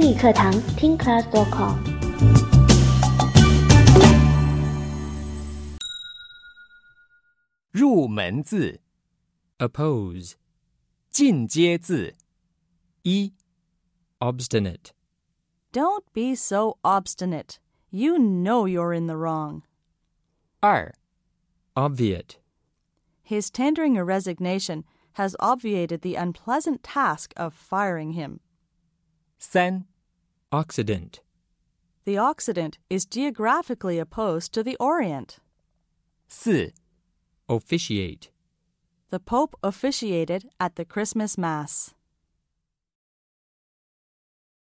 英语课堂听 class.com。 入门字 oppose, 进阶字一 obstinate, Don't be so obstinate. You know you're in the wrong. 二 obviate, His tendering a resignation has obviated the unpleasant task of firing him. 三 Occident, The Occident is geographically opposed to the Orient. 四 officiate, The Pope officiated at the Christmas Mass.